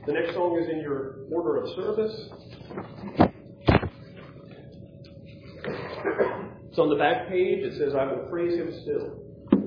The next song is in your order of service. It's on the back page. It says, "I will praise him still."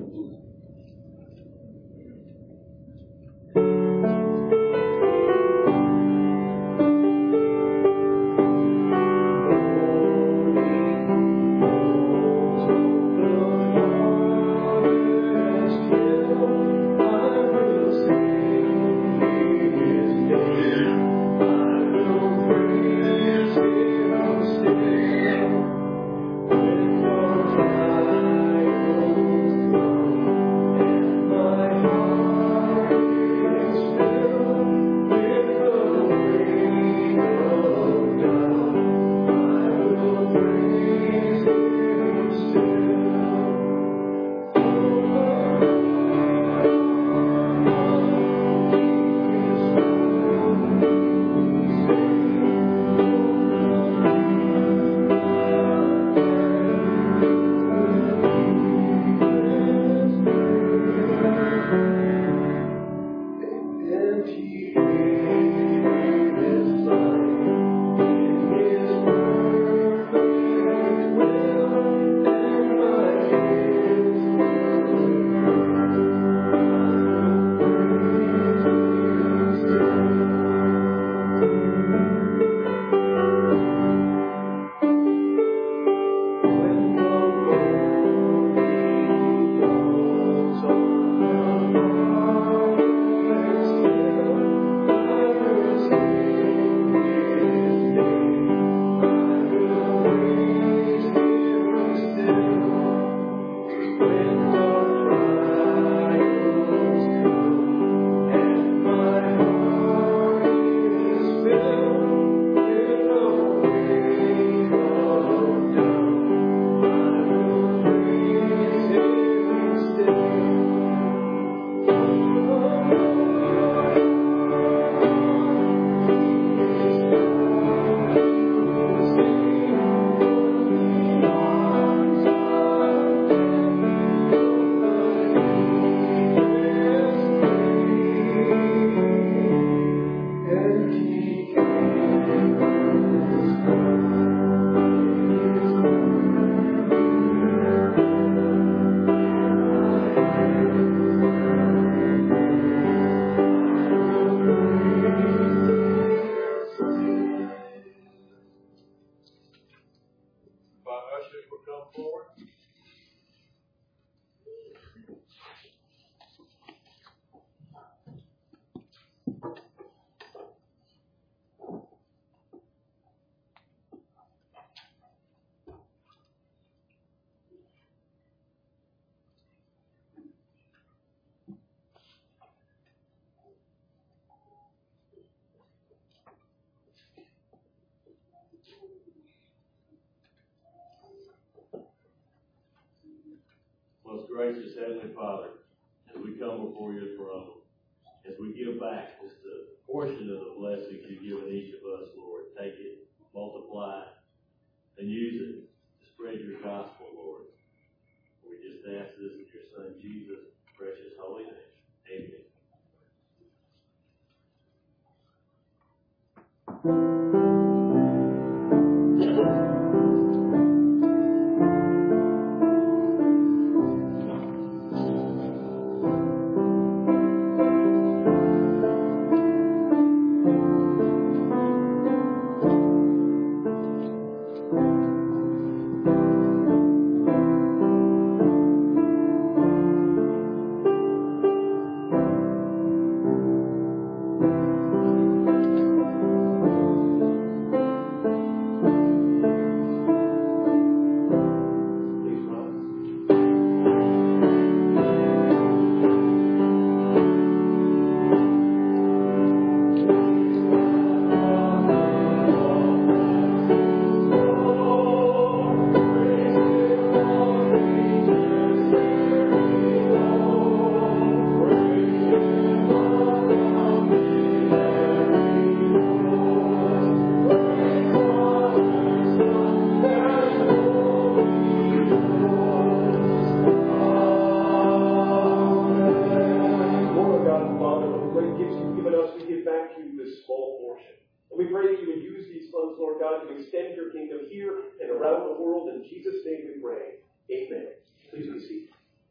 Most gracious Heavenly Father, as we come before your throne, as we give back just a portion of the blessings you've given each of us, Lord, take it, multiply it, and use it to spread your gospel, Lord. We just ask this in your Son, Jesus' precious holy name. Amen. gifts you've given us, we give back to you this small portion. And we pray that you would use these funds, Lord God, to extend your kingdom here and around the world. In Jesus' name we pray. Amen. Please be seated.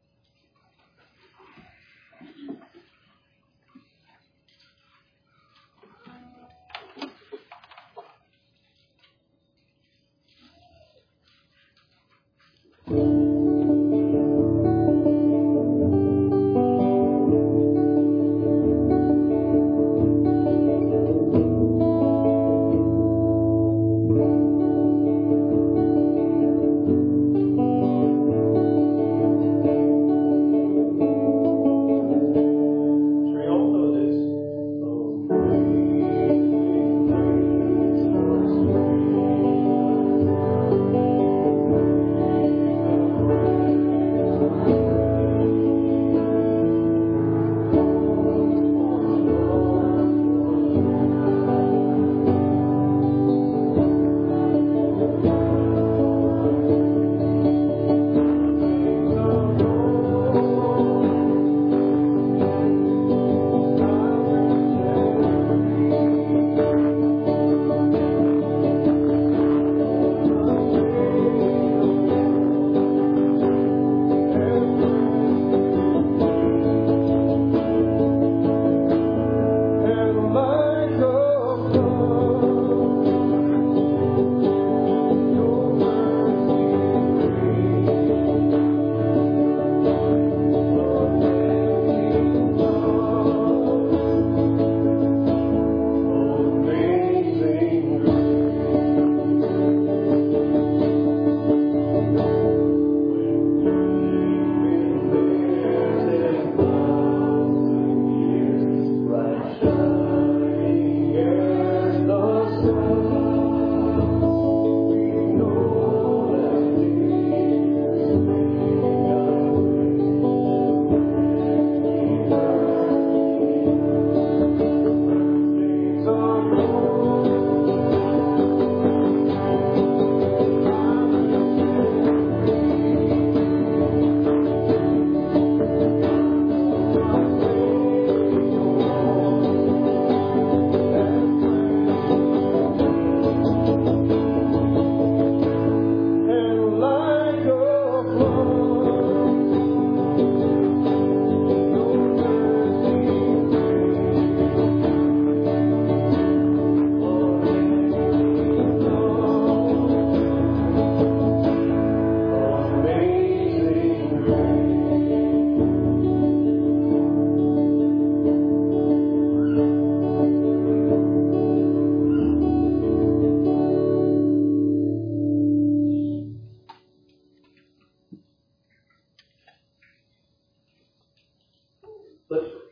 Let's pray.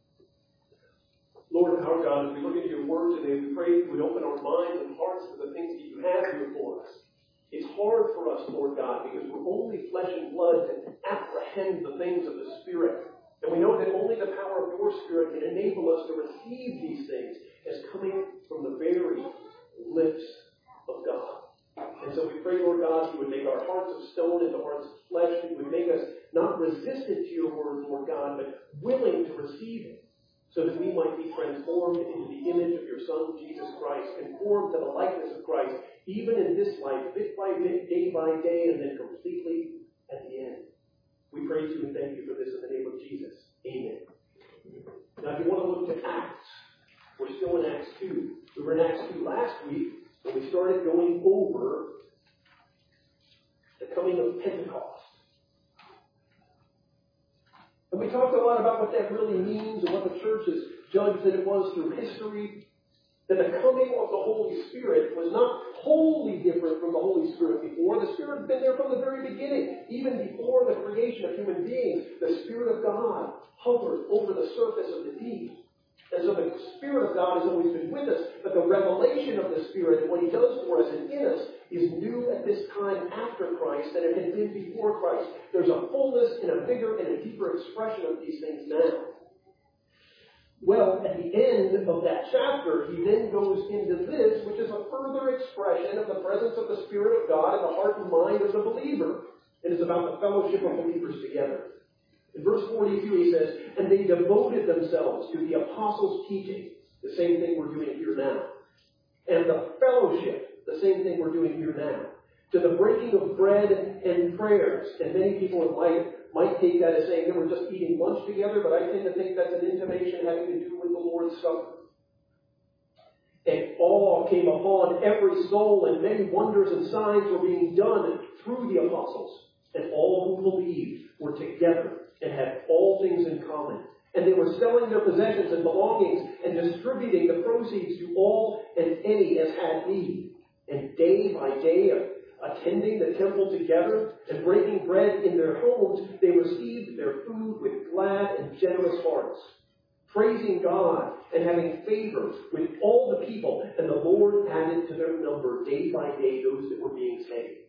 Lord, our God, as we look into your word today, we pray you would open our minds and hearts to the things that you have here for us. It's hard for us, Lord God, because we're only flesh and blood to apprehend the things of the Spirit. And we know that only the power of your Spirit can enable us to receive these things as coming from the very lips of God. And so we pray, Lord God, you would make our hearts of stone into hearts of flesh. You would make us not resistant to your word, Lord God, but willing to receive it, so that we might be transformed into the image of your Son, Jesus Christ, conformed to the likeness of Christ, even in this life, bit by bit, day by day, and then completely at the end. We praise you and thank you for this in the name of Jesus. Amen. Now, if you want to look to Acts, we're still in Acts 2. We were in Acts 2 last week, when we started going over the coming of Pentecost. And we talked a lot about what that really means and what the church has judged that it was through history. That the coming of the Holy Spirit was not wholly different from the Holy Spirit before. The Spirit had been there from the very beginning. Even before the creation of human beings, the Spirit of God hovered over the surface of the deep. And so the Spirit of God has always been with us, but the revelation of the Spirit and what He does for us and in us is new at this time after Christ than it had been before Christ. There's a fullness and a bigger and a deeper expression of these things now. Well, at the end of that chapter, he then goes into this, which is a further expression of the presence of the Spirit of God in the heart and mind of the believer. It is about the fellowship of believers together. In verse 42 he says, and they devoted themselves to the apostles' teaching, the same thing we're doing here now, and the fellowship, the same thing we're doing here now, to the breaking of bread and prayers. And many people might take that as saying they were just eating lunch together, but I tend to think that's an intimation having to do with the Lord's Supper. And awe came upon every soul, and many wonders and signs were being done through the apostles. And all who believed were together and had all things in common. And they were selling their possessions and belongings and distributing the proceeds to all and any as had need. And day by day, attending the temple together and breaking bread in their homes, they received their food with glad and generous hearts, praising God and having favor with all the people. And the Lord added to their number day by day those that were being saved.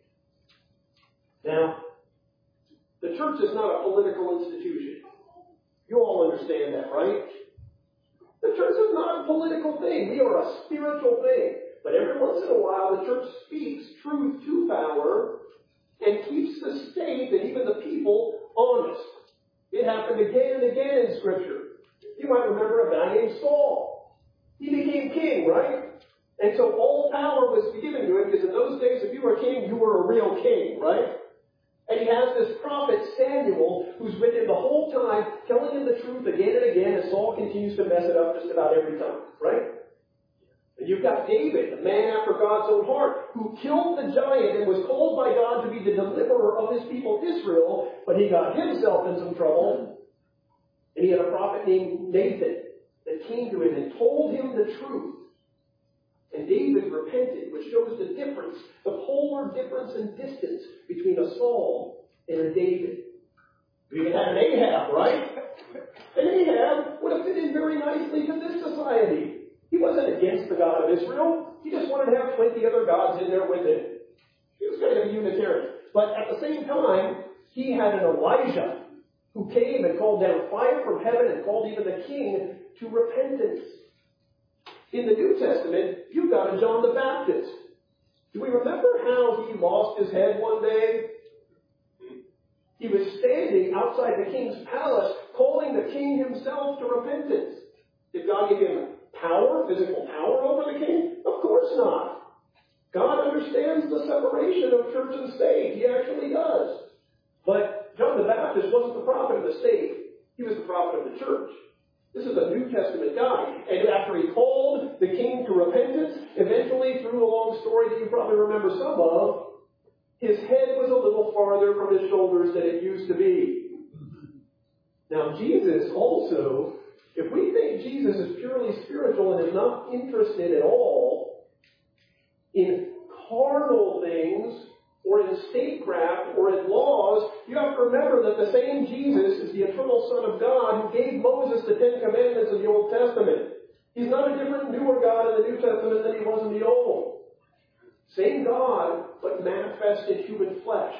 Now, the church is not a political institution. You all understand that, right? The church is not a political thing. We are a spiritual thing. But every once in a while, the church speaks truth to power and keeps the state and even the people honest. It happened again and again in Scripture. You might remember a guy named Saul. He became king, right? And so all power was given to him because in those days, if you were king, you were a real king, right? And he has this prophet, Samuel, who's with him the whole time, telling him the truth again and again, and Saul continues to mess it up just about every time, right? And you've got David, a man after God's own heart, who killed the giant and was called by God to be the deliverer of his people Israel, but he got himself in some trouble. And he had a prophet named Nathan that came to him and told him the truth. And David repented, which shows the difference, the polar difference in distance between a Saul and a David. We even had an Ahab, right? And Ahab would have fit in very nicely to this society. He wasn't against the God of Israel. He just wanted to have 20 other gods in there with him. He was kind of a Unitarian. But at the same time, he had an Elijah who came and called down fire from heaven and called even the king to repentance. In the New Testament, you've got a John the Baptist. Do we remember how he lost his head one day? He was standing outside the king's palace, calling the king himself to repentance. Did God give him power, physical power over the king? Of course not. God understands the separation of church and state. He actually does. But John the Baptist wasn't the prophet of the state. He was the prophet of the church. This is a New Testament guy. And after he called the king to repentance, eventually, through a long story that you probably remember some of, his head was a little farther from his shoulders than it used to be. Now, Jesus also, if we think Jesus is purely spiritual and is not interested at all in carnal things, or in statecraft, or in laws, you have to remember that the same Jesus is the eternal Son of God who gave Moses the Ten Commandments of the Old Testament. He's not a different, newer God in the New Testament than he was in the Old. Same God, but manifested human flesh.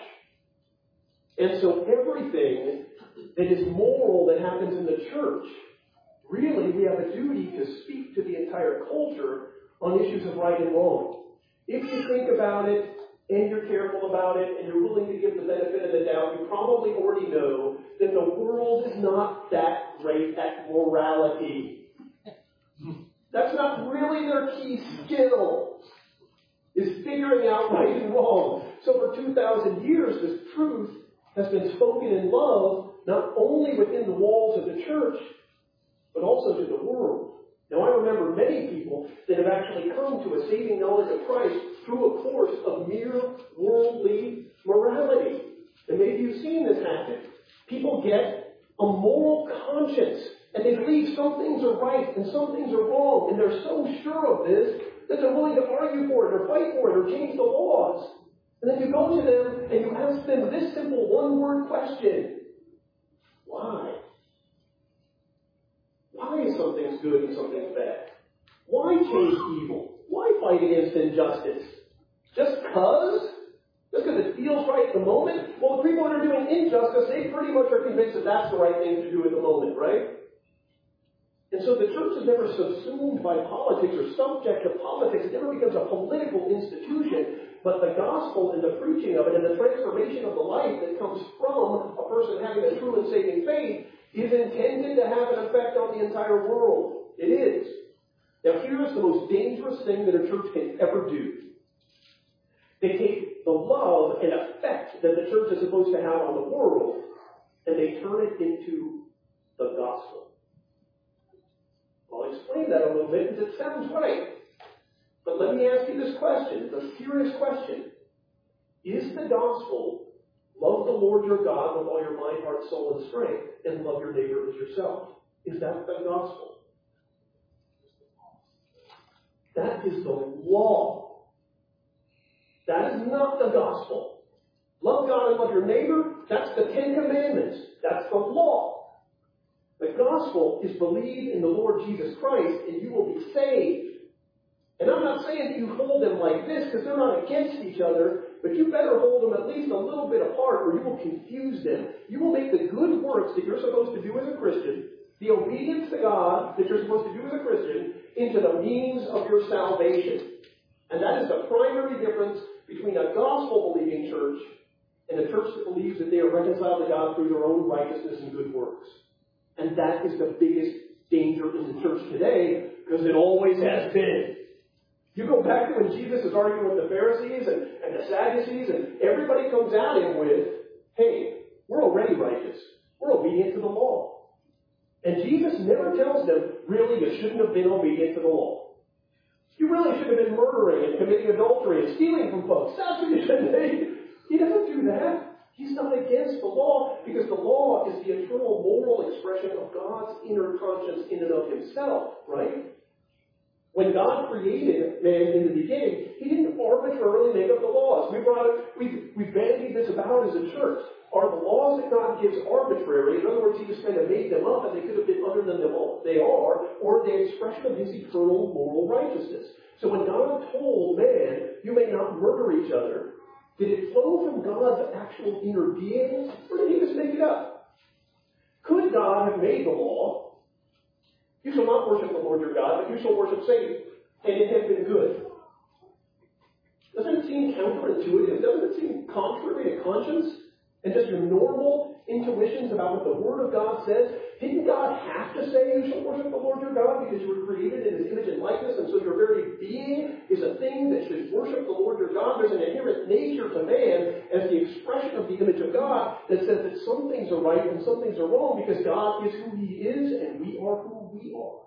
And so everything that is moral that happens in the church, really we have a duty to speak to the entire culture on issues of right and wrong. If you think about it, and you're careful about it, and you're willing to give the benefit of the doubt, you probably already know that the world is not that great at morality. That's not really their key skill, is figuring out right and wrong. So for 2,000 years, this truth has been spoken in love, not only within the walls of the church, but also to the world. Now, I remember many people that have actually come to a saving knowledge of Christ through a course of mere worldly morality. And maybe you've seen this happen. People get a moral conscience, and they believe some things are right and some things are wrong, and they're so sure of this that they're willing to argue for it or fight for it or change the laws. And then you go to them and you ask them this simple one-word question. Why? Why is some things good and some things bad? Why change evil? Why fight against injustice? Just because? Just because it feels right at the moment? Well, the people that are doing injustice, they pretty much are convinced that that's the right thing to do at the moment, right? And so the church is never subsumed by politics or subject to politics. It never becomes a political institution. but the gospel and the preaching of it and the transformation of the life that comes from a person having a true and saving faith is intended to have an effect on the entire world. It is. Now here's the most dangerous thing that a church can ever do. They take the love and effect that the church is supposed to have on the world, and they turn it into the gospel. I'll explain that a little bit because it sounds right. But let me ask you this question, the serious question. Is the gospel, love the Lord your God with all your mind, heart, soul, and strength, and love your neighbor as yourself? Is that the gospel? That is the law. That is not the gospel. Love God and love your neighbor, that's the Ten Commandments. That's the law. The gospel is believe in the Lord Jesus Christ and you will be saved. And I'm not saying that you hold them like this because they're not against each other, but you better hold them at least a little bit apart or you will confuse them. You will make the good works that you're supposed to do as a Christian, the obedience to God that you're supposed to do as a Christian, into the means of your salvation. And that is the primary difference between a gospel-believing church and a church that believes that they are reconciled to God through their own righteousness and good works. And that is the biggest danger in the church today, because it always has been. You go back to when Jesus is arguing with the Pharisees and the Sadducees, and everybody comes at him with, hey, we're already righteous. We're obedient to the law. And Jesus never tells them, really, you shouldn't have been obedient to the law. You really should have been murdering and committing adultery and stealing from folks. That's what you should be. He doesn't do that. He's not against the law, because the law is the eternal moral expression of God's inner conscience in and of himself, right? When God created man in the beginning, he didn't arbitrarily make up the laws. We bandied this about as a church. Are the laws that God gives arbitrary? In other words, he just kind of made them up and they could have been other than they are, or the expression of his eternal moral righteousness. So when God told man, you may not murder each other, did it flow from God's actual inner being, or did he just make it up? Could God have made the law, you shall not worship the Lord your God, but you shall worship Satan, and it had been good? Doesn't it seem counterintuitive? Doesn't it seem contrary to conscience and just your normal intuitions about what the Word of God says? Didn't God have to say you shall worship the Lord your God because you were created in his image and likeness, and so your very being is a thing that should worship the Lord your God? There's an inherent nature to man as the expression of the image of God that says that some things are right and some things are wrong because God is who he is and we are who we are.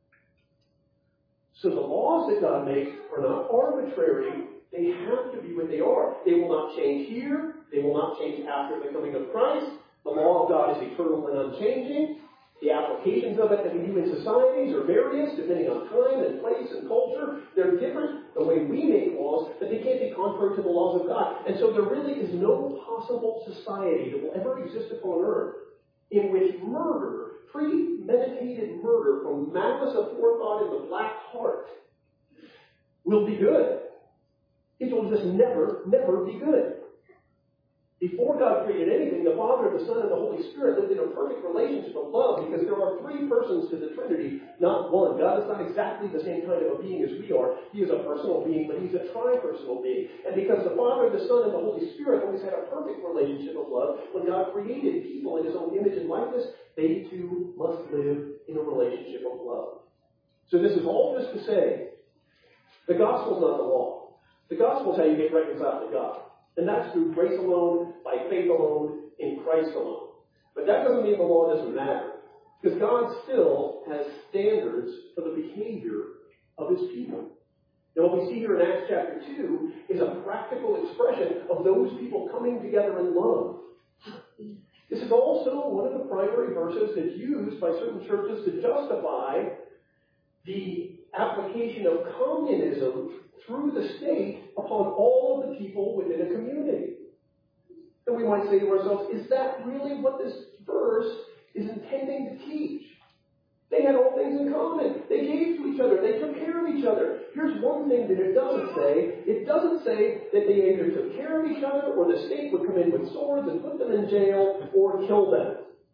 So the laws that God makes are not arbitrary. They have to be what they are. They will not change here. They will not change after the coming of Christ. The law of God is eternal and unchanging. The applications of it that we do in societies are various, depending on time and place and culture. They're different the way we make laws, but they can't be contrary to the laws of God. And so there really is no possible society that will ever exist upon earth in which murder, premeditated murder from malice aforethought in the black heart, will be good. It will just never, never be good. Before God created anything, the Father, the Son, and the Holy Spirit lived in a perfect relationship of love, because there are three persons to the Trinity, not one. God is not exactly the same kind of a being as we are. He is a personal being, but he's a tri-personal being. And because the Father, the Son, and the Holy Spirit always had a perfect relationship of love, when God created people in his own image and likeness, they too must live in a relationship of love. So this is all just to say, the gospel is not the law. The gospel is how you get reconciled to God. And that's through grace alone, by faith alone, in Christ alone. But that doesn't mean the law doesn't matter. Because God still has standards for the behavior of his people. Now what we see here in Acts chapter 2 is a practical expression of those people coming together in love. This is also one of the primary verses that's used by certain churches to justify the application of communism through the state upon all of the people within a community. And we might say to ourselves, is that really what this verse is intending to teach? They had all things in common. They gave to each other. They took care of each other. Here's one thing that it doesn't say. It doesn't say that they either took care of each other or the state would come in with swords and put them in jail or kill them.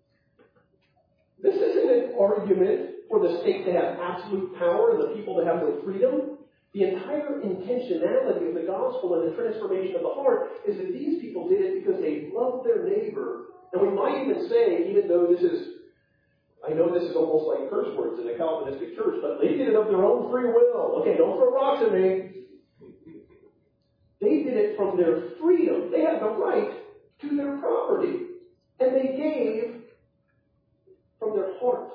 This isn't an argument for the state to have absolute power and the people to have no freedom. The entire intentionality of the gospel and the transformation of the heart is that these people did it because they loved their neighbor. And we might even say, even though I know this is almost like curse words in a Calvinistic church, but they did it of their own free will. Okay, don't throw rocks at me. They did it from their freedom. They had the right to their property. And they gave from their heart.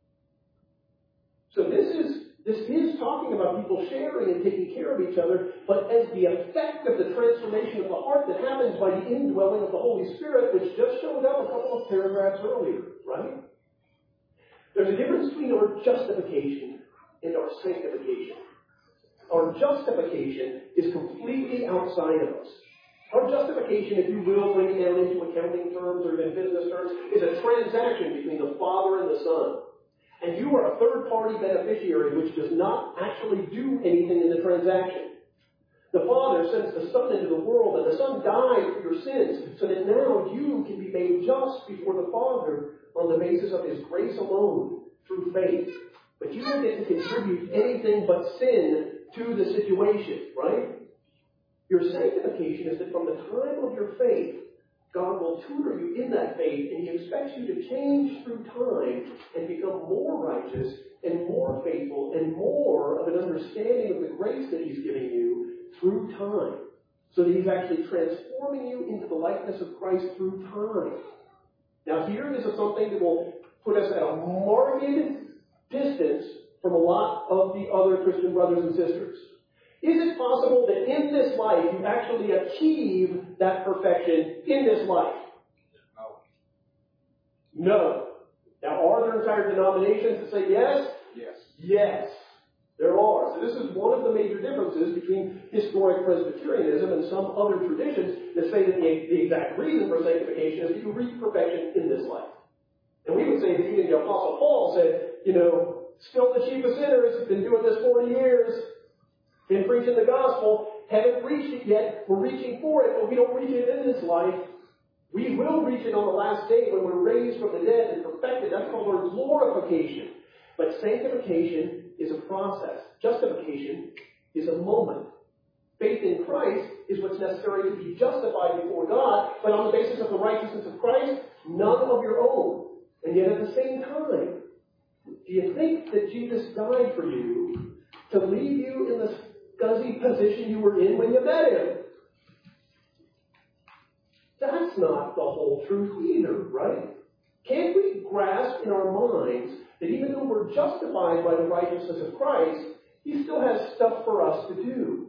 So this is talking about people sharing and taking care of each other, but as the effect of the transformation of the heart that happens by the indwelling of the Holy Spirit, which just showed up a couple of paragraphs earlier, right? There's a difference between our justification and our sanctification. Our justification is completely outside of us. Our justification, if you will, bring it down into accounting terms or even business terms, is a transaction between the Father and the Son. And you are a third-party beneficiary which does not actually do anything in the transaction. The Father sends the Son into the world, and the Son died for your sins, so that now you can be made just before the Father on the basis of His grace alone, through faith. But you don't get to contribute anything but sin to the situation, right? Your sanctification is that from the time of your faith, God will tutor you in that faith, and He expects you to change through time and become more righteous and more faithful and more of an understanding of the grace that He's giving you through time. So that He's actually transforming you into the likeness of Christ through time. Now here, this is something that will put us at a marked distance from a lot of the other Christian brothers and sisters. Is it possible that in this life you actually achieve that perfection in this life? No. Now, are there entire denominations that say yes? Yes. Yes, there are. So this is one of the major differences between historic Presbyterianism and some other traditions that say that the exact reason for sanctification is that you reach perfection in this life. And we would say that even the Apostle Paul said, still the chief of sinners, been doing this 40 years, been preaching the gospel, haven't reached it yet, we're reaching for it, but we don't reach it in this life. We will reach it on the last day when we're raised from the dead and perfected. That's called our glorification. But sanctification is a process. Justification is a moment. Faith in Christ is what's necessary to be justified before God, but on the basis of the righteousness of Christ, none of your own. And yet at the same time, do you think that Jesus died for you to leave you in the scuzzy position you were in when you met Him? That's not the whole truth either, right? Can't we grasp in our minds that even though we're justified by the righteousness of Christ, He still has stuff for us to do?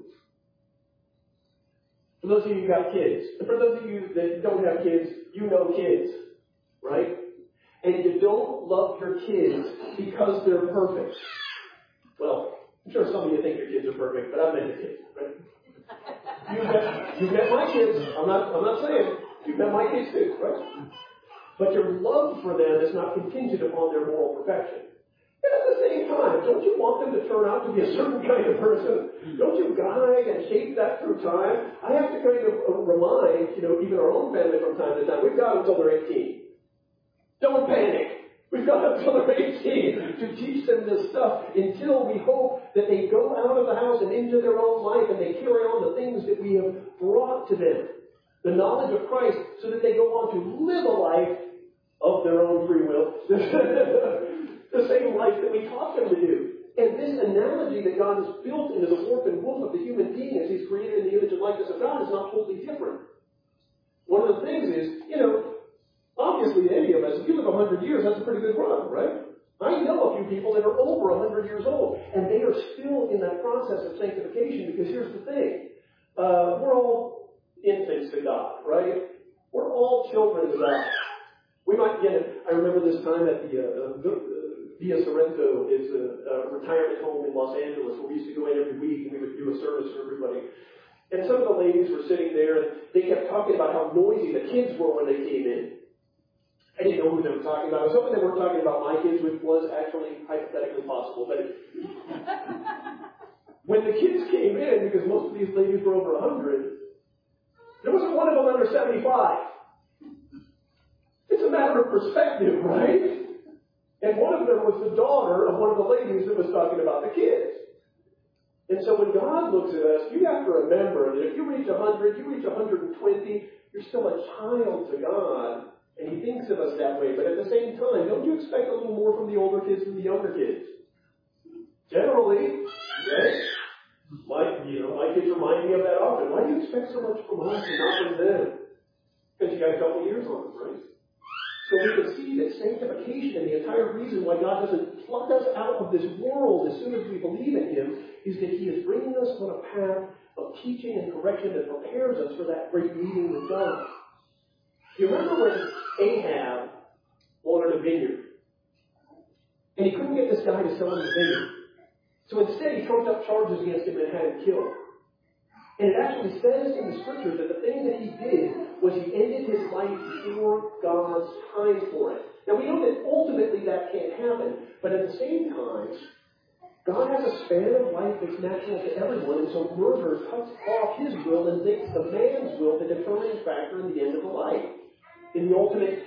For those of you who got kids, and for those of you that don't have kids, you know kids, right? And you don't love your kids because they're perfect. Well, I'm sure some of you think your kids are perfect, but I've met your kids, right? You've met my kids. I'm not saying you've met my kids too, right? But your love for them is not contingent upon their moral perfection. And at the same time, don't you want them to turn out to be a certain kind of person? Don't you guide and shape that through time? I have to kind of remind, even our own family from time to time, we've got until they're 18. Don't panic. We've got until they're 18 to teach them this stuff until we hope that they go out of the house and into their own life and they carry on the things that we have brought to them. The knowledge of Christ, so that they go on to live a life of their own free will. The same life that we taught them to do. And this analogy that God has built into the warp and woof of the human being as He's created in the image and likeness of God is not totally different. One of the things is, obviously, any of us, if you live 100 years, that's a pretty good run, right? I know a few people that are over 100 years old, and they are still in that process of sanctification, because here's the thing. We're all infants to God, right? We're all children to God. We might get it. I remember this time at the Via Sorrento is a retirement home in Los Angeles where we used to go in every week and we would do a service for everybody. And some of the ladies were sitting there and they kept talking about how noisy the kids were when they came in. I didn't know who they were talking about. I was hoping they weren't talking about my kids, which was actually hypothetically possible. But when the kids came in, because most of these ladies were over 100, there wasn't one of them under 75. It's a matter of perspective, right? And one of them was the daughter of one of the ladies that was talking about the kids. And so when God looks at us, you have to remember that if you reach 100, you reach 120, you're still a child to God, and He thinks of us that way. But at the same time, don't you expect a little more from the older kids than the younger kids? Generally, right? My kids remind me of that often. Why do you expect so much from us and not from them? Because you got a couple years on them, right? So we can see that sanctification, the entire reason why God doesn't pluck us out of this world as soon as we believe in Him, is that He is bringing us on a path of teaching and correction that prepares us for that great meeting with God. You remember when Ahab wanted a vineyard, and he couldn't get this guy to sell him the vineyard. So instead, he trumped up charges against him and had him killed. And it actually says in the Scriptures that the thing that he did was he ended his life before God's time for it. Now, we know that ultimately that can't happen, but at the same time, God has a span of life that's natural to everyone, and so murder cuts off His will and makes the man's will the determining factor in the end of the life. In the ultimate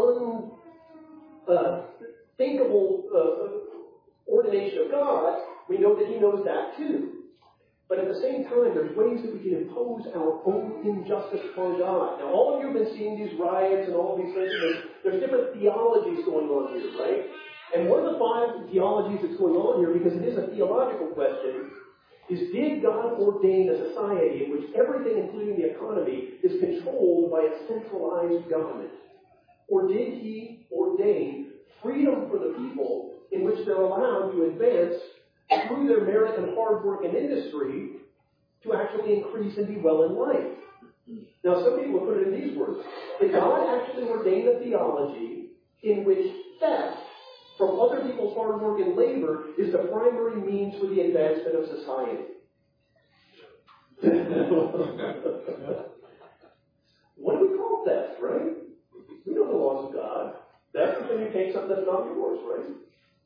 unthinkable ordination of God, we know that He knows that too. But at the same time, there's ways that we can impose our own injustice upon God. Now, all of you have been seeing these riots and all of these things. There's different theologies going on here, right? And one of the 5 theologies that's going on here, because it is a theological question, is did God ordain a society in which everything, including the economy, is controlled by a centralized government? Or did He ordain freedom for the people in which they're allowed to advance through their merit and hard work and industry to actually increase and be well in life? Now, some people put it in these words. Did God actually ordain a theology in which theft from other people's hard work and labor is the primary means for the advancement of society? What do we call theft, right? We know the laws of God. Theft is when you take something that's not yours, right?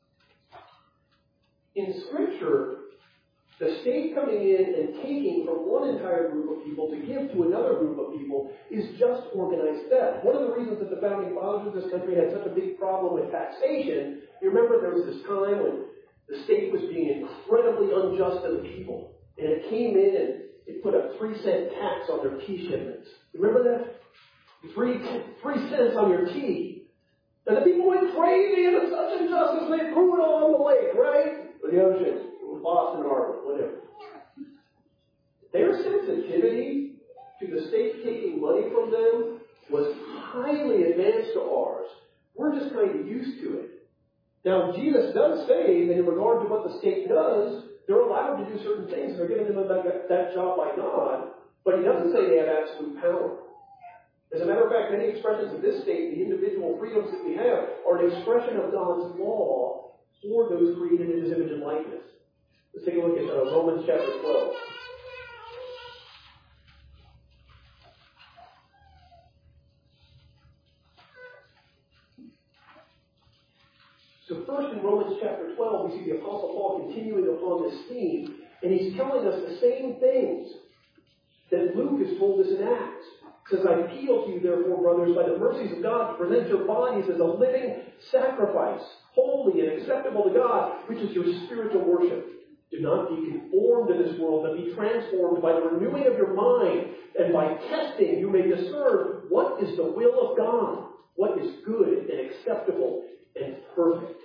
In Scripture, the state coming in and taking from one entire group of people to give to another group of people is just organized theft. One of the reasons that the founding fathers of this country had such a big problem with taxation, you remember there was this time when the state was being incredibly unjust to the people. And it came in and it put a 3-cent tax on their tea shipments. You remember that? 3 cents on your tea. And the people went crazy, and it's such injustice, they threw it all on the lake, right? Or the ocean, or Boston Harbor, whatever. Their sensitivity to the state taking money from them was highly advanced to ours. We're just kind of used to it. Now, Jesus does say that in regard to what the state does, they're allowed to do certain things. They're giving them that job by God, but He doesn't say they have absolute power. As a matter of fact, many expressions of this state, the individual freedoms that we have, are an expression of God's law for those created in His image and likeness. Let's take a look at Romans chapter 12. So first in Romans chapter 12, we see the Apostle Paul continuing upon this theme, and he's telling us the same things that Luke has told us in Acts. He says, I appeal to you, therefore, brothers, by the mercies of God, to present your bodies as a living sacrifice, holy and acceptable to God, which is your spiritual worship. Do not be conformed to this world, but be transformed by the renewing of your mind, and by testing you may discern what is the will of God, what is good and acceptable and perfect.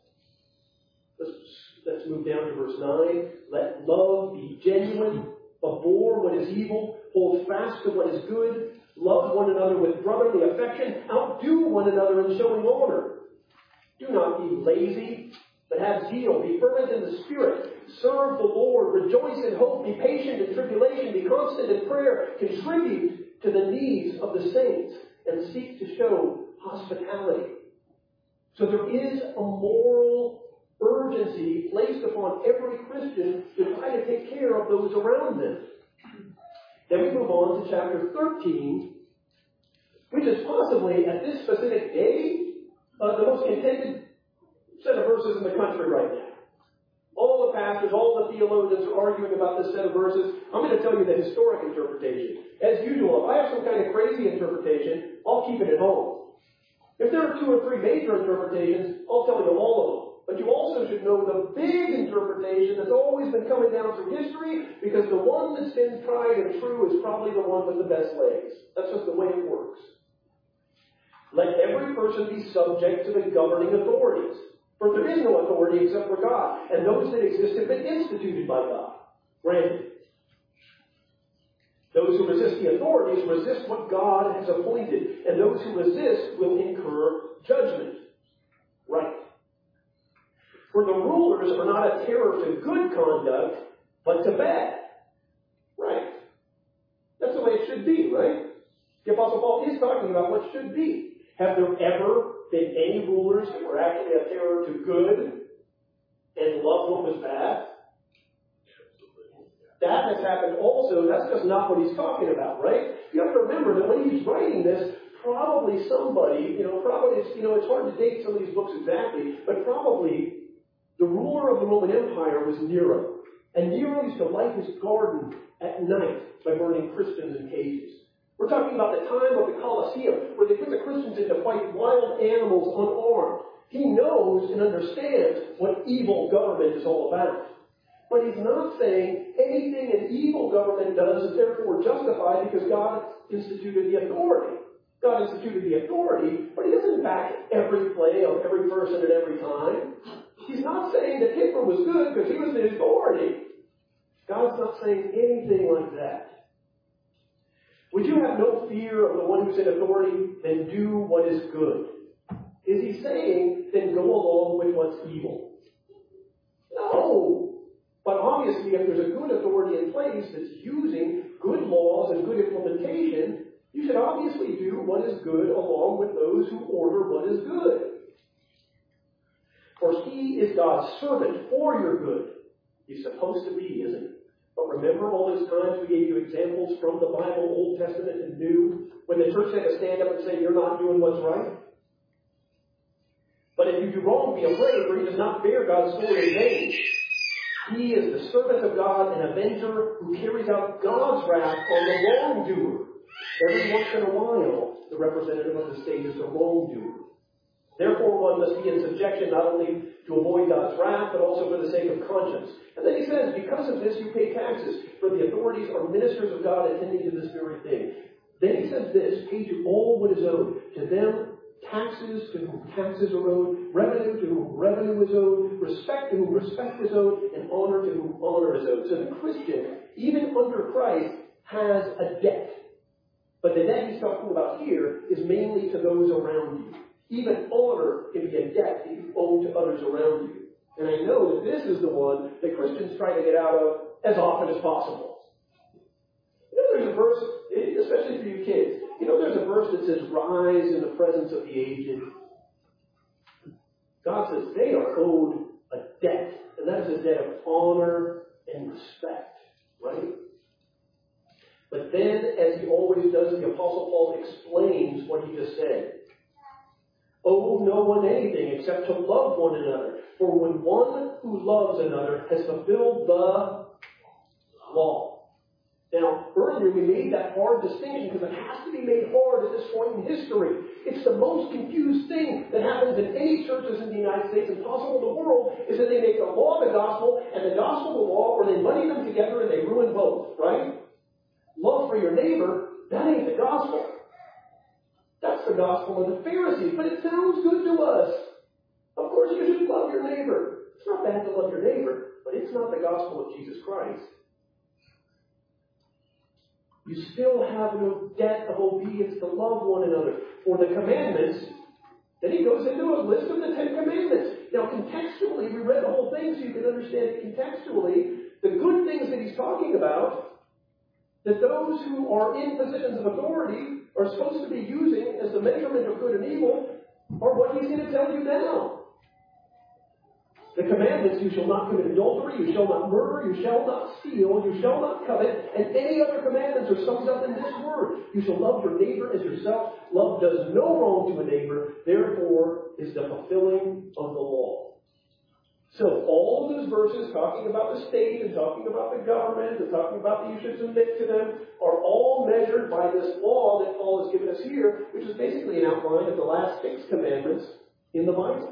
Let's move down to verse 9. Let love be genuine. Abhor what is evil. Hold fast to what is good. Love one another with brotherly affection. Outdo one another in showing honor. Do not be lazy, but have zeal. Be fervent in the Spirit. Serve the Lord. Rejoice in hope. Be patient in tribulation. Be constant in prayer. Contribute to the needs of the saints. And seek to show hospitality. So there is a moral urgency placed upon every Christian to try to take care of those around them. Then we move on to chapter 13, which is possibly, at this specific day, the most contended set of verses in the country right now. All the pastors, all the theologians are arguing about this set of verses. I'm going to tell you the historic interpretation. As usual, if I have some kind of crazy interpretation, I'll keep it at home. If there are 2 or 3 major interpretations, I'll tell you all of them. But you also should know the big interpretation, it's always been coming down through history because the one that's been tried and true is probably the one with the best legs. That's just the way it works. Let every person be subject to the governing authorities. For there is no authority except for God, and those that exist have been instituted by God. Granted. Those who resist the authorities resist what God has appointed, and those who resist will incur judgment. Right. For the rulers are not a terror to good conduct, but to bad. Right. That's the way it should be, right? The Apostle Paul is talking about what should be. Have there ever been any rulers that were actually a terror to good and loved what was bad? That has happened also. That's just not what he's talking about, right? You have to remember that when he's writing this, probably somebody, it's hard to date some of these books exactly, but probably the ruler of the Roman Empire was Nero. And Nero used to light his garden at night by burning Christians in cages. We're talking about the time of the Colosseum, where they put the Christians in to fight wild animals unarmed. He knows and understands what evil government is all about. But he's not saying anything an evil government does is therefore justified because God instituted the authority. God instituted the authority, but he doesn't back every play of every person at every time. He's not saying that Hitler was good because he was the authority. God's not saying anything like that. Would you have no fear of the one who's in authority? Then do what is good. Is he saying, then go along with what's evil? No. But obviously, if there's a good authority in place that's using good laws and good implementation, you should obviously do what is good along with those who order what is good. For he is God's servant for your good. He's supposed to be, isn't he? But remember all those times we gave you examples from the Bible, Old Testament and New, when the church had to stand up and say, you're not doing what's right? But if you do wrong, be afraid, for he does not bear God's sword in vain. He is the servant of God, an avenger who carries out God's wrath on the wrongdoer. Every once in a while, the representative of the state is the wrongdoer. Therefore, one must be in subjection not only to avoid God's wrath, but also for the sake of conscience. And then he says, because of this you pay taxes, for the authorities are ministers of God attending to this very thing. Then he says this, pay to all what is owed. To them, taxes to whom taxes are owed, revenue to whom revenue is owed, respect to whom respect is owed, and honor to whom honor is owed. So the Christian, even under Christ, has a debt. But the debt he's talking about here is mainly to those around you. Even honor can be a debt that you owe to others around you. And I know that this is the one that Christians try to get out of as often as possible. You know, there's a verse, especially for you kids, there's a verse that says, rise in the presence of the aged. God says they are owed a debt, and that is a debt of honor and respect, right? But then, as he always does, the Apostle Paul explains what he just said. Owe no one anything except to love one another. For when one who loves another has fulfilled the law. Now, earlier we made that hard distinction because it has to be made hard at this point in history. It's the most confused thing that happens in any churches in the United States and possible in the world is that they make the law the gospel and the gospel the law, or they muddy them together and they ruin both, right? Love for your neighbor, that ain't the gospel. That's the gospel of the Pharisees, but it sounds good to us. Of course you should love your neighbor. It's not bad to love your neighbor, but it's not the gospel of Jesus Christ. You still have no debt of obedience to love one another. For the commandments, then he goes into a list of the 10 commandments. Now contextually, we read the whole thing so you can understand it contextually. The good things that he's talking about, that those who are in positions of authority are supposed to be using as the measurement of good and evil, are what he's going to tell you now. The commandments, you shall not commit adultery, you shall not murder, you shall not steal, you shall not covet, and any other commandments are summed up in this word. You shall love your neighbor as yourself. Love does no wrong to a neighbor, therefore is the fulfilling of the law. So all of those verses talking about the state and talking about the government and talking about that you should submit to them are all measured by this law that Paul has given us here, which is basically an outline of the last 6 commandments in the Bible.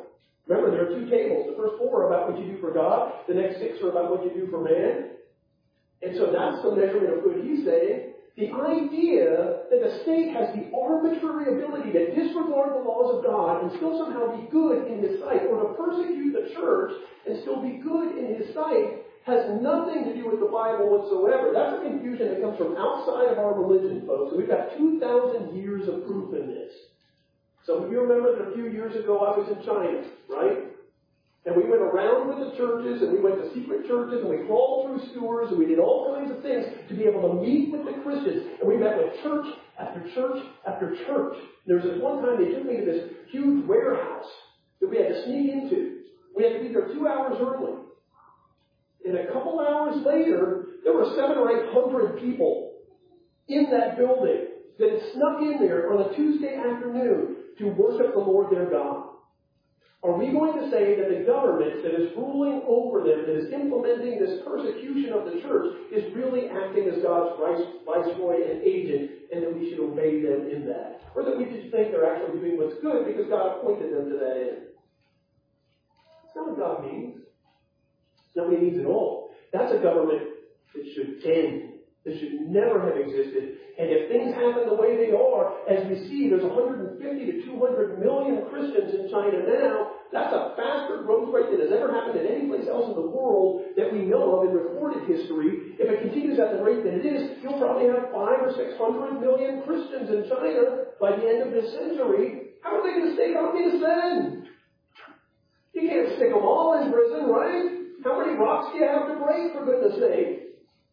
Remember, there are two tables. The first 4 are about what you do for God. The next 6 are about what you do for man. And so that's the measurement of good. He's saying the idea that the state has the arbitrary ability to disregard the laws of God and still somehow be good in His sight, or to persecute the church and still be good in His sight, has nothing to do with the Bible whatsoever. That's a confusion that comes from outside of our religion, folks. And we've got 2,000 years of proof in this. Some of you remember that a few years ago I was in China, right? And we went around with the churches, and we went to secret churches, and we crawled through sewers, and we did all kinds of things to be able to meet with the Christians. And we met with church after church after church. There was this one time they took me to this huge warehouse that we had to sneak into. We had to be there 2 hours early. And a couple hours later, there were 700 or 800 people in that building that had snuck in there on a Tuesday afternoon to worship the Lord their God. Are we going to say that the government that is ruling over them, that is implementing this persecution of the church, is really acting as God's viceroy and agent, and that we should obey them in that? Or that we just think they're actually doing what's good because God appointed them to that end? That's not what God means. It's not what He means at all. That's a government that should end. That should never have existed. And if things happen the way they are, as we see, there's 150 to 200 million Christians in China now. That's a faster growth rate than has ever happened at any place else in the world that we know of in recorded history. If it continues at the rate that it is, you'll probably have 500 or 600 million Christians in China by the end of this century. How are they going to stay communist then? You can't stick them all in prison, right? How many rocks do you have to break, for goodness sake?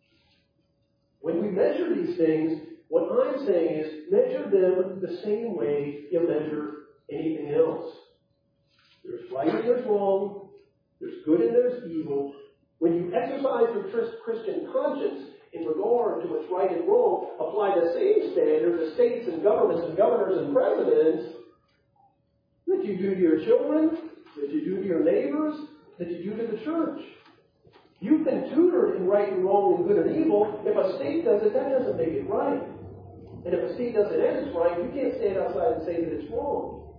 When we measure these things, what I'm saying is measure them the same way you measure anything else. There's right and there's wrong. There's good and there's evil. When you exercise your Christian conscience in regard to what's right and wrong, apply the same standard to states and governments and governors and presidents that you do to your children, that you do to your neighbors, that you do to the church. You've been tutored in right and wrong and good and evil. If a state does it, that doesn't make it right. And if a state does it as it's right, you can't stand outside and say that it's wrong.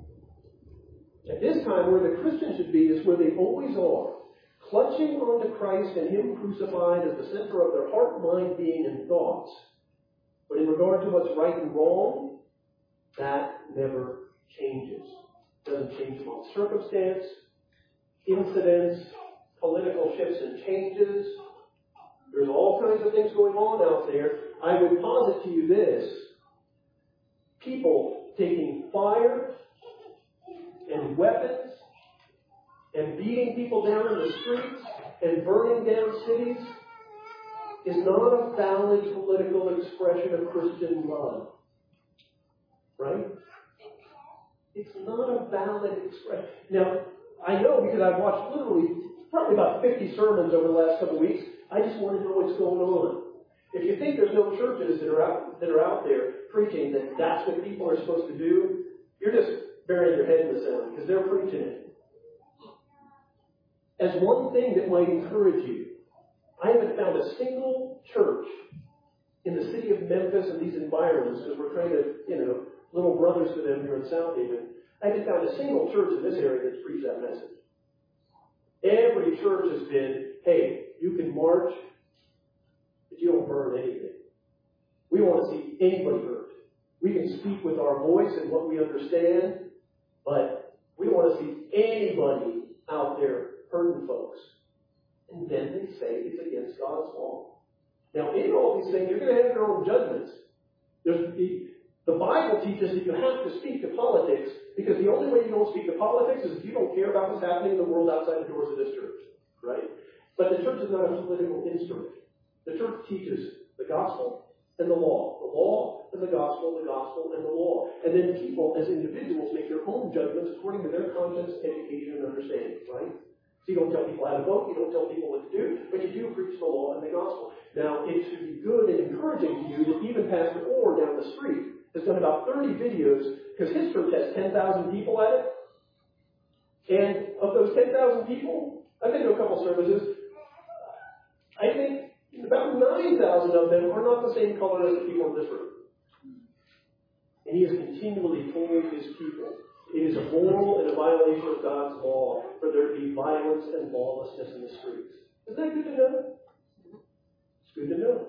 At this time, where the Christian should be is where they always are, clutching onto Christ and Him crucified as the center of their heart, mind, being, and thoughts. But in regard to what's right and wrong, that never changes. It doesn't change on circumstance, incidents, political shifts and changes. There's all kinds of things going on out there. I would posit to you this. People taking fire and weapons and beating people down in the streets and burning down cities is not a valid political expression of Christian love. Right? It's not a valid expression. Now, I know because I've watched probably about 50 sermons over the last couple of weeks. I just want to know what's going on. If you think there's no churches that are out there preaching that that's what people are supposed to do, you're just burying your head in the sand because they're preaching it. As one thing that might encourage you, I haven't found a single church in the city of Memphis and these environments, because we're kind of, little brothers to them here in South Haven. I haven't found a single church in this area that's preached that message. Every church has been, hey, you can march, but you don't burn anything. We want to see anybody hurt. We can speak with our voice and what we understand, but we don't want to see anybody out there hurting folks. And then they say it's against God's law. Now, in all these things, you're going to have your own judgments. The Bible teaches that you have to speak to politics, because the only way you don't speak to politics is if you don't care about what's happening in the world outside the doors of this church. Right? But the church is not a political instrument. The church teaches the gospel and the law. The law and the gospel and the law. And then people, as individuals, make their own judgments according to their conscience, education, and understanding. Right? So you don't tell people how to vote, you don't tell people what to do, but you do preach the law and the gospel. Now, it should be good and encouraging to you that even Pastor Orr down the street has done about 30 videos, because his church has 10,000 people at it. And of those 10,000 people, I've been to a couple services, I think about 9,000 of them are not the same color as the people in this room. And he has continually told his people, It is immoral and a violation of God's law for there to be violence and lawlessness in the streets. Isn't that good to know? It's good to know.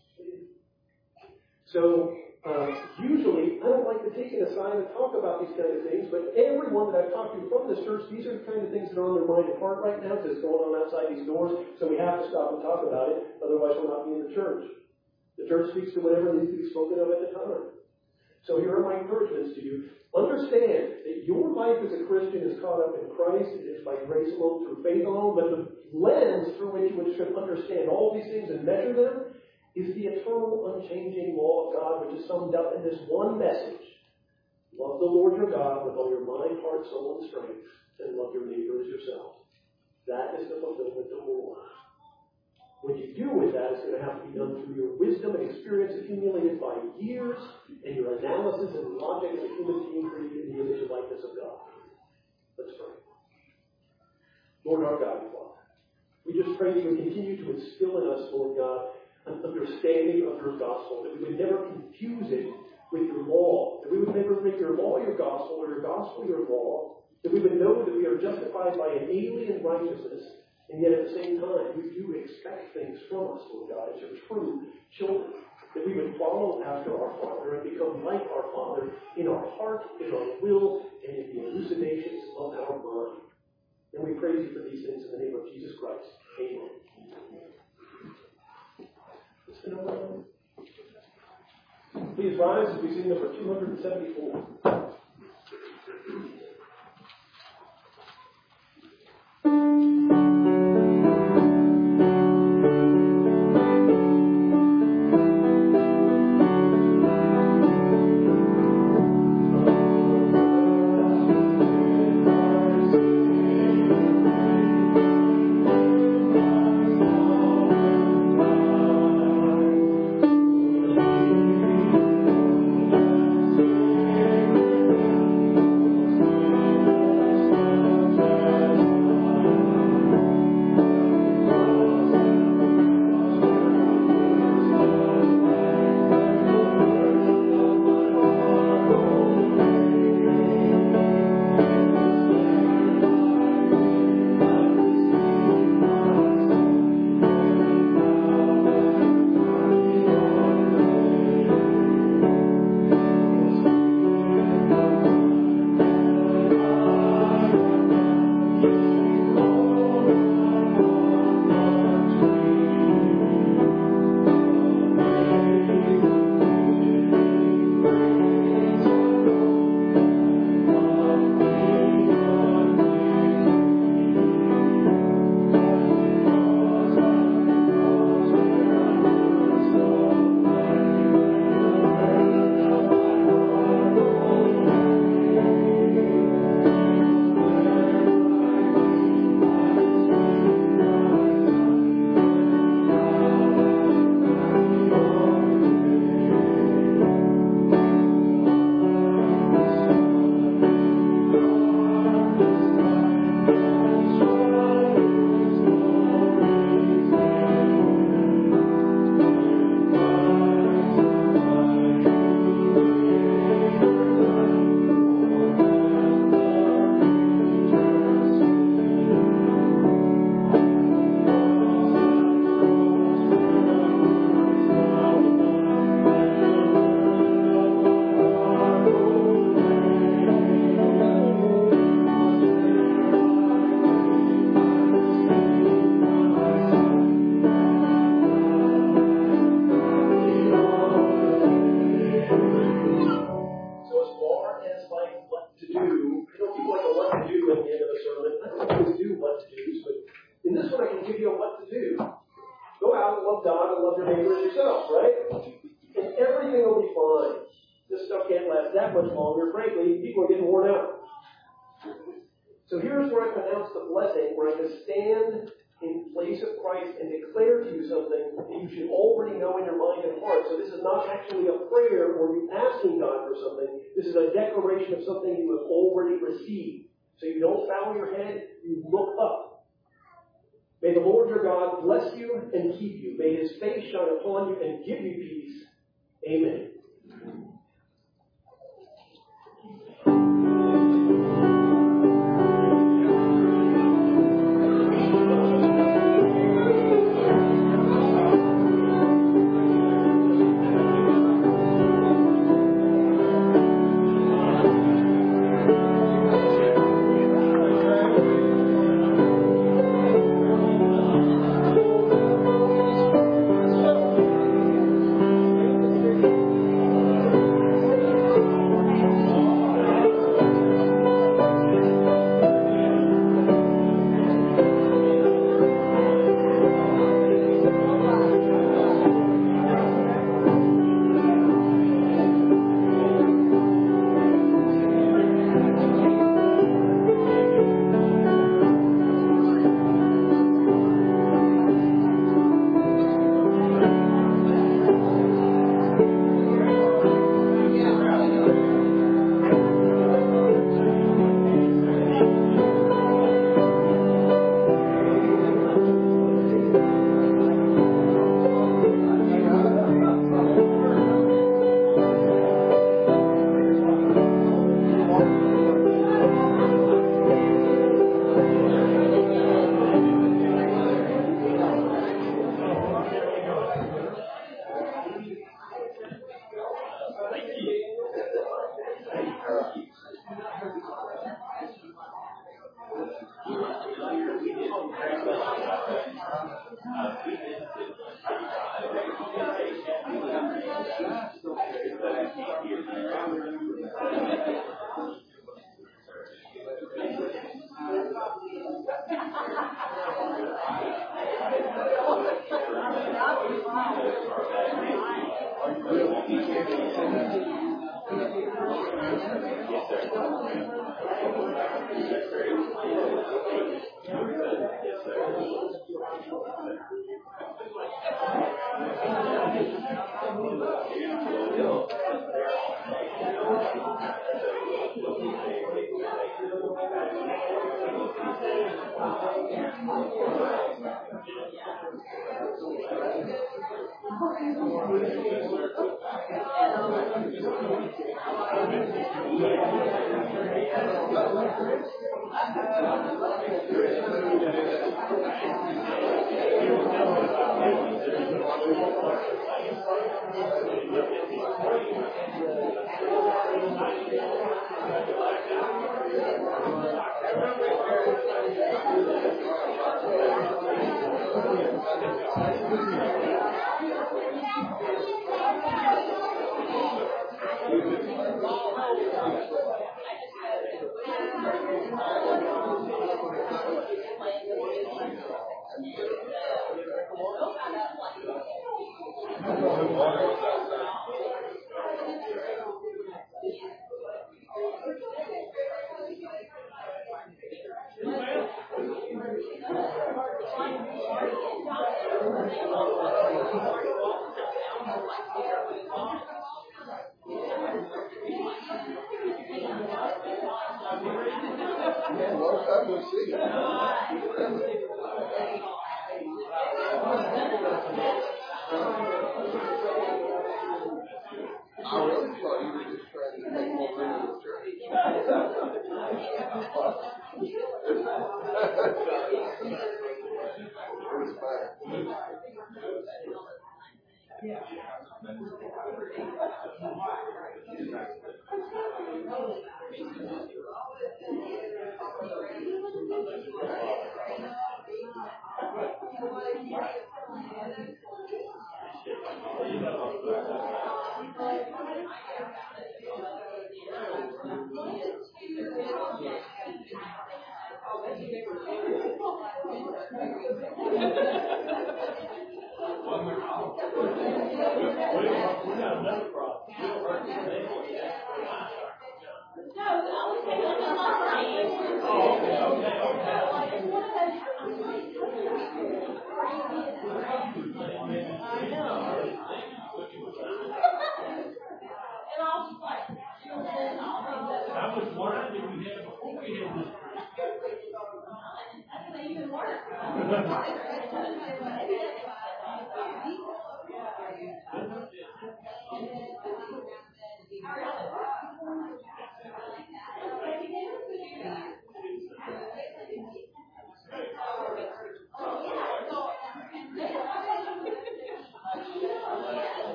So, usually, I don't like to take it aside and talk about these kind of things, but everyone that I've talked to from this church, these are the kind of things that are on their mind and heart right now, because it's going on outside these doors, so we have to stop and talk about it, otherwise we'll not be in the church. The church speaks to whatever needs to be spoken of at the time. So here are my encouragements to you. Understand that your life as a Christian is caught up in Christ. It is by grace alone, through faith alone, but the lens through which you should understand all these things and measure them is the eternal, unchanging law of God, which is summed up in this one message. Love the Lord your God with all your mind, heart, soul, and strength, and love your neighbor as yourself. That is the fulfillment of the law. What you do with that is going to have to be done through your wisdom and experience accumulated by years and your analysis and logic as a human being created in the image and likeness of God. Let's pray. Lord our God and Father, we just pray that you would continue to instill in us, Lord God, an understanding of your gospel, that we would never confuse it with your law, that we would never make your law your gospel or your gospel your law, that we would know that we are justified by an alien righteousness, and yet at the same time, you do expect things from us, Lord God, as your true children, that we would follow after our Father and become like our Father in our heart, in our will, and in the elucidations of our mind. And we praise you for these things in the name of Jesus Christ. Amen. Please rise as we sing number 274. So here's where I pronounce the blessing, where I can stand in place of Christ and declare to you something that you should already know in your mind and heart. So this is not actually a prayer or you asking God for something. This is a declaration of something you have already received. So you don't bow your head, you look up. May the Lord your God bless you and keep you. May his face shine upon you and give you peace. Amen.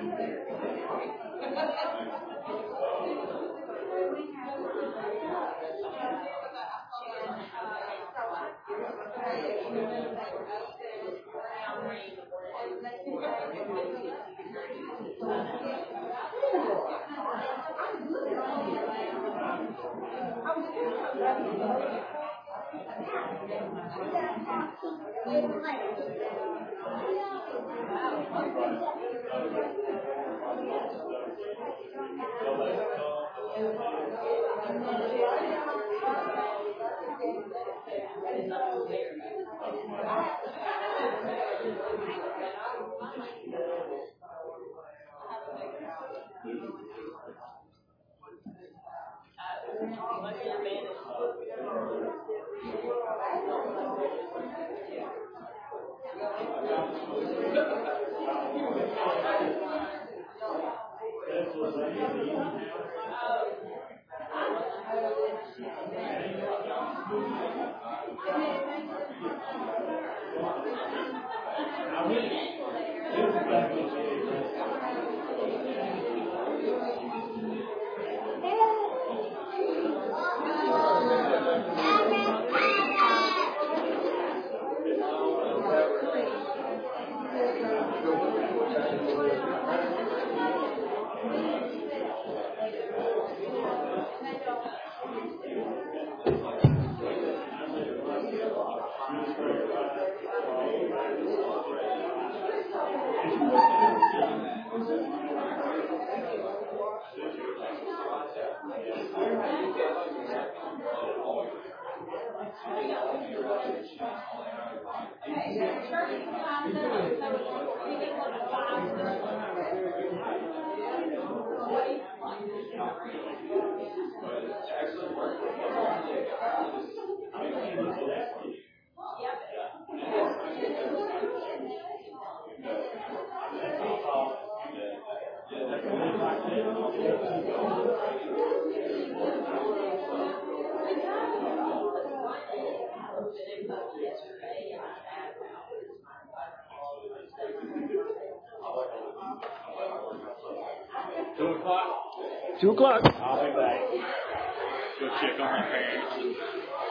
2 o'clock. I'll be back. Go check on my parents.